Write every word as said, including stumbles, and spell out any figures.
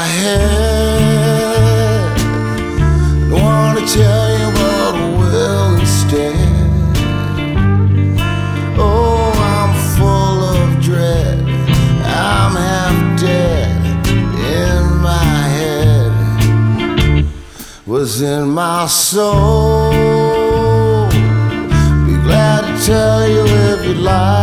head. Don't wanna tell you about a will instead. Oh, I'm full of dread. I'm half dead in my head. Was in my soul. Be glad to tell you if you'd like.